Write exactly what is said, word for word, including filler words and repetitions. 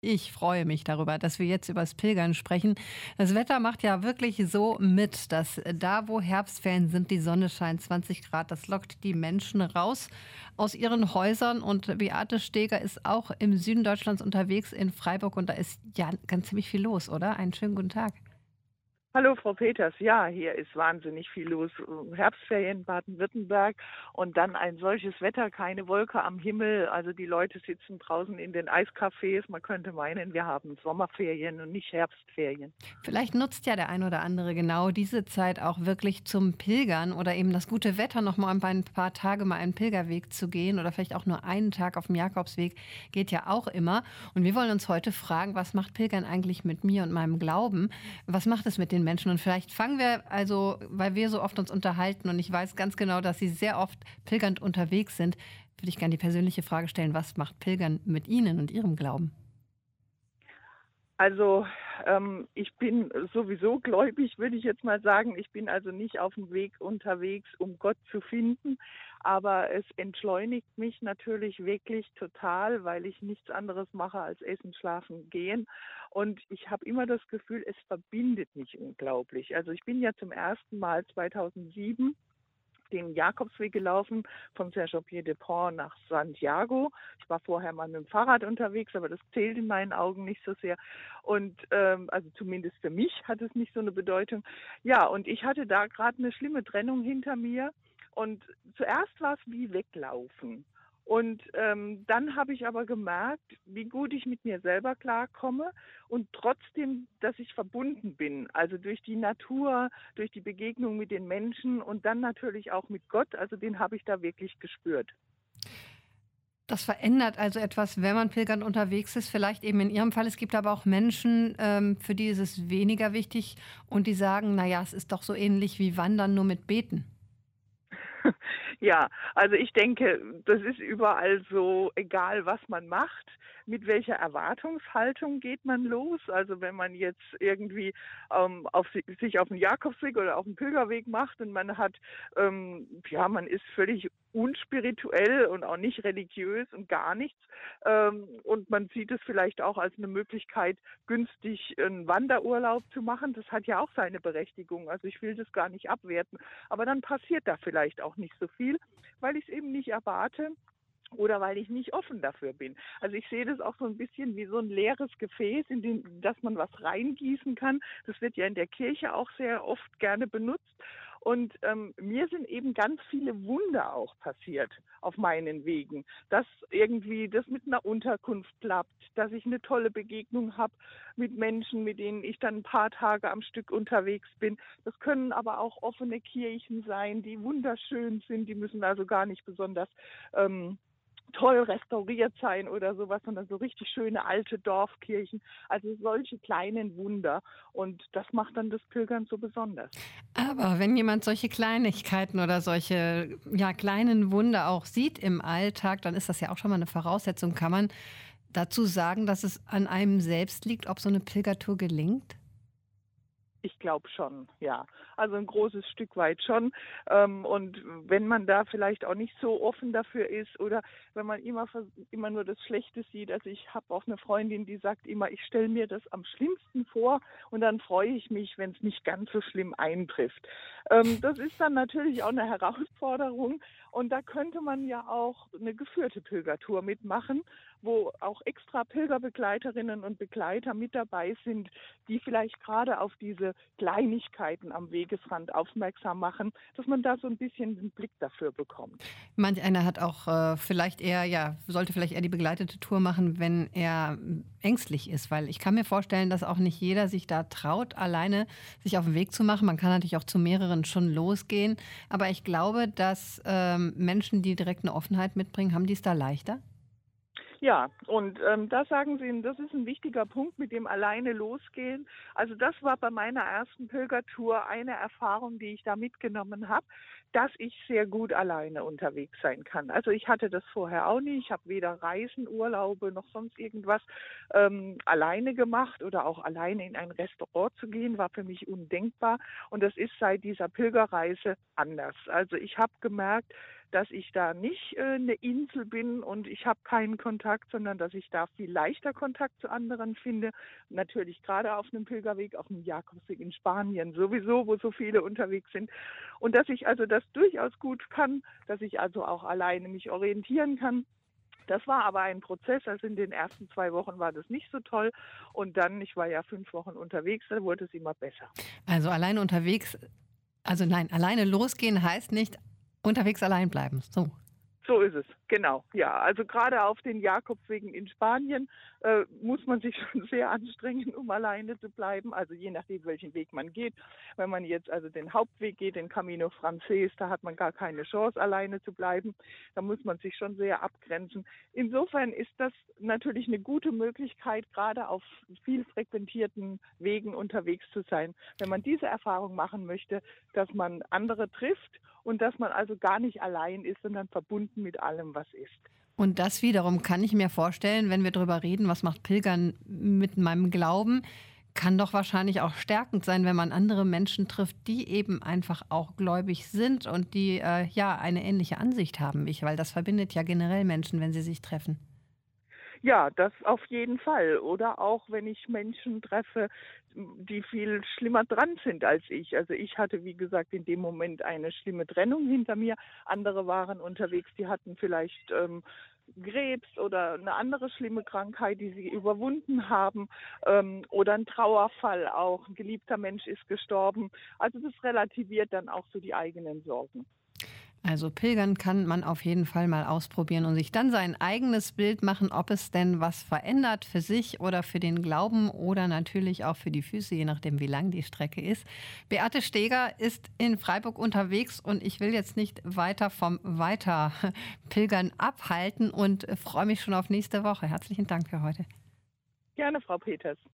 Ich freue mich darüber, dass wir jetzt übers Pilgern sprechen. Das Wetter macht ja wirklich so mit, dass äh, da, wo Herbstferien sind, die Sonne scheint, zwanzig Grad, das lockt die Menschen raus aus ihren Häusern. Und Beate Steger ist auch im Süden Deutschlands unterwegs in Freiburg und da ist ja ganz ziemlich viel los, oder? Einen schönen guten Tag. Hallo Frau Peters, ja, hier ist wahnsinnig viel los. Äh, Herbstferien in Baden-Württemberg und dann ein solches Wetter, keine Wolke am Himmel. Also die Leute sitzen draußen in den Eiscafés. Man könnte meinen, wir haben Sommerferien und nicht Herbstferien. Vielleicht nutzt ja der ein oder andere genau diese Zeit auch wirklich zum Pilgern oder eben das gute Wetter noch mal ein paar Tage mal einen Pilgerweg zu gehen oder vielleicht auch nur einen Tag auf dem Jakobsweg, geht ja auch immer. Und wir wollen uns heute fragen, was macht Pilgern eigentlich mit mir und meinem Glauben? Was macht es mit den Menschen? Und vielleicht fangen wir also, weil wir so oft uns unterhalten und ich weiß ganz genau, dass Sie sehr oft pilgernd unterwegs sind, würde ich gerne die persönliche Frage stellen, was macht Pilgern mit Ihnen und Ihrem Glauben? Also ähm, ich bin sowieso gläubig, würde ich jetzt mal sagen. Ich bin also nicht auf dem Weg unterwegs, um Gott zu finden, aber es entschleunigt mich natürlich wirklich total, weil ich nichts anderes mache als essen, schlafen, gehen. Und ich habe immer das Gefühl, es verbindet mich unglaublich. Also ich bin ja zum ersten Mal zweitausendsieben den Jakobsweg gelaufen von Saint-Jean-Pied-de-Port nach Santiago. Ich war vorher mal mit dem Fahrrad unterwegs, aber das zählt in meinen Augen nicht so sehr. Und ähm, also zumindest für mich hat es nicht so eine Bedeutung. Ja, und ich hatte da gerade eine schlimme Trennung hinter mir. Und zuerst war es wie weglaufen. Und ähm, dann habe ich aber gemerkt, wie gut ich mit mir selber klarkomme und trotzdem, dass ich verbunden bin. Also durch die Natur, durch die Begegnung mit den Menschen und dann natürlich auch mit Gott. Also den habe ich da wirklich gespürt. Das verändert also etwas, wenn man pilgernd unterwegs ist. Vielleicht eben in Ihrem Fall. Es gibt aber auch Menschen, ähm, für die ist es weniger wichtig und die sagen, na ja, es ist doch so ähnlich wie Wandern, nur mit Beten. Ja, also ich denke, das ist überall so, egal was man macht, mit welcher Erwartungshaltung geht man los. Also wenn man jetzt irgendwie ähm, auf si- sich auf den Jakobsweg oder auf den Pilgerweg macht und man hat, ähm, ja, man ist völlig unspirituell und auch nicht religiös und gar nichts. Ähm, und man sieht es vielleicht auch als eine Möglichkeit, günstig einen Wanderurlaub zu machen. Das hat ja auch seine Berechtigung. Also ich will das gar nicht abwerten. Aber dann passiert da vielleicht auch nicht so viel, weil ich es eben nicht erwarte oder weil ich nicht offen dafür bin. Also ich sehe das auch so ein bisschen wie so ein leeres Gefäß, in dem, dass man was reingießen kann. Das wird ja in der Kirche auch sehr oft gerne benutzt. Und ähm, mir sind eben ganz viele Wunder auch passiert auf meinen Wegen, dass irgendwie das mit einer Unterkunft klappt, dass ich eine tolle Begegnung habe mit Menschen, mit denen ich dann ein paar Tage am Stück unterwegs bin. Das können aber auch offene Kirchen sein, die wunderschön sind. Die müssen also gar nicht besonders ähm, toll restauriert sein oder sowas, sondern so richtig schöne alte Dorfkirchen. Also solche kleinen Wunder. Und das macht dann das Pilgern so besonders. Aber wenn jemand solche Kleinigkeiten oder solche, ja, kleinen Wunder auch sieht im Alltag, dann ist das ja auch schon mal eine Voraussetzung. Kann man dazu sagen, dass es an einem selbst liegt, ob so eine Pilgertour gelingt? Ich glaube schon, ja. Also ein großes Stück weit schon. Ähm, und wenn man da vielleicht auch nicht so offen dafür ist oder wenn man immer, vers- immer nur das Schlechte sieht. Also ich habe auch eine Freundin, die sagt immer, ich stelle mir das am schlimmsten vor und dann freue ich mich, wenn es nicht ganz so schlimm eintrifft. Ähm, das ist dann natürlich auch eine Herausforderung und da könnte man ja auch eine geführte Pilgertour mitmachen, wo auch extra Pilgerbegleiterinnen und Begleiter mit dabei sind, die vielleicht gerade auf diese Kleinigkeiten am Wegesrand aufmerksam machen, dass man da so ein bisschen einen Blick dafür bekommt. Manch einer hat auch, äh, vielleicht eher ja, sollte vielleicht eher die begleitete Tour machen, wenn er, hm, ängstlich ist, weil ich kann mir vorstellen, dass auch nicht jeder sich da traut, alleine sich auf 'n Weg zu machen. Man kann natürlich auch zu mehreren schon losgehen, aber ich glaube, dass, ähm, Menschen, die direkt eine Offenheit mitbringen, haben die's da leichter? Ja, und ähm, da sagen Sie, das ist ein wichtiger Punkt mit dem alleine losgehen. Also das war bei meiner ersten Pilgertour eine Erfahrung, die ich da mitgenommen habe, dass ich sehr gut alleine unterwegs sein kann. Also ich hatte das vorher auch nie. Ich habe weder Reisen, Urlaube noch sonst irgendwas ähm, alleine gemacht oder auch alleine in ein Restaurant zu gehen, war für mich undenkbar. Und das ist seit dieser Pilgerreise anders. Also ich habe gemerkt, dass ich da nicht äh, eine Insel bin und ich habe keinen Kontakt, sondern dass ich da viel leichter Kontakt zu anderen finde. Natürlich gerade auf einem Pilgerweg, auf einem Jakobsweg in Spanien sowieso, wo so viele unterwegs sind. Und dass ich also das durchaus gut kann, dass ich also auch alleine mich orientieren kann. Das war aber ein Prozess, also in den ersten zwei Wochen war das nicht so toll und dann, ich war ja fünf Wochen unterwegs, da wurde es immer besser. Also alleine unterwegs, also nein, alleine losgehen heißt nicht unterwegs allein bleiben. So. So ist es, genau. Ja, also gerade auf den Jakobswegen in Spanien äh, muss man sich schon sehr anstrengen, um alleine zu bleiben. Also je nachdem, welchen Weg man geht. Wenn man jetzt also den Hauptweg geht, den Camino Frances, da hat man gar keine Chance, alleine zu bleiben. Da muss man sich schon sehr abgrenzen. Insofern ist das natürlich eine gute Möglichkeit, gerade auf viel frequentierten Wegen unterwegs zu sein. Wenn man diese Erfahrung machen möchte, dass man andere trifft und dass man also gar nicht allein ist, sondern verbunden mit allem, was ist. Und das wiederum kann ich mir vorstellen, wenn wir darüber reden, was macht Pilgern mit meinem Glauben, kann doch wahrscheinlich auch stärkend sein, wenn man andere Menschen trifft, die eben einfach auch gläubig sind und die äh, ja eine ähnliche Ansicht haben wie ich, weil das verbindet ja generell Menschen, wenn sie sich treffen. Ja, das auf jeden Fall. Oder auch, wenn ich Menschen treffe, die viel schlimmer dran sind als ich. Also ich hatte, wie gesagt, in dem Moment eine schlimme Trennung hinter mir. Andere waren unterwegs, die hatten vielleicht ähm, Krebs oder eine andere schlimme Krankheit, die sie überwunden haben. Ähm, oder ein Trauerfall auch. Ein geliebter Mensch ist gestorben. Also das relativiert dann auch so die eigenen Sorgen. Also pilgern kann man auf jeden Fall mal ausprobieren und sich dann sein eigenes Bild machen, ob es denn was verändert für sich oder für den Glauben oder natürlich auch für die Füße, je nachdem, wie lang die Strecke ist. Beate Steger ist in Freiburg unterwegs und ich will jetzt nicht weiter vom Weiterpilgern abhalten und freue mich schon auf nächste Woche. Herzlichen Dank für heute. Gerne, Frau Peters.